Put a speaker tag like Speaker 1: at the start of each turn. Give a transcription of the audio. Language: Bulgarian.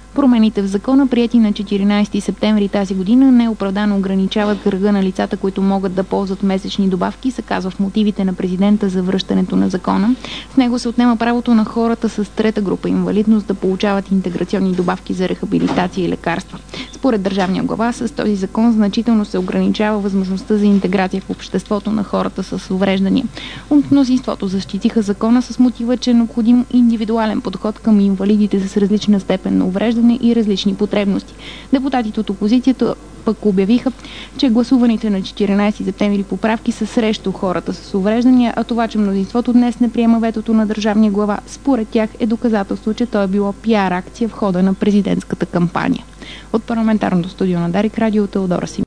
Speaker 1: Промените в закона, приети на 14 септември тази година, неоправдано ограничават кръга на лицата, които могат да ползват месечни добавки, се казва в мотивите на президента за връщането на закона. В него се отнема правото на хората с трета група инвалидност да получават интеграционни добавки за рехабилитация и лекарства. Според държавния глава, с този закон значително се ограничава възможността за интеграция в обществото на хората с увреждания. От мнозинството защитиха закона с мотива, че е необходим индивидуален подход към инвалидите с различна степен на увреждане и различни потребности. Депутатите от опозицията пък обявиха, че гласуваните на 14 септември поправки са срещу хората с увреждания, а това, че мнозинството днес не приема ветото на държавния глава, според тях е доказателство, че то е било пиар акция в хода на президентската кампания. От парламентарното студио на Дарик, радио Теодора Симеонова.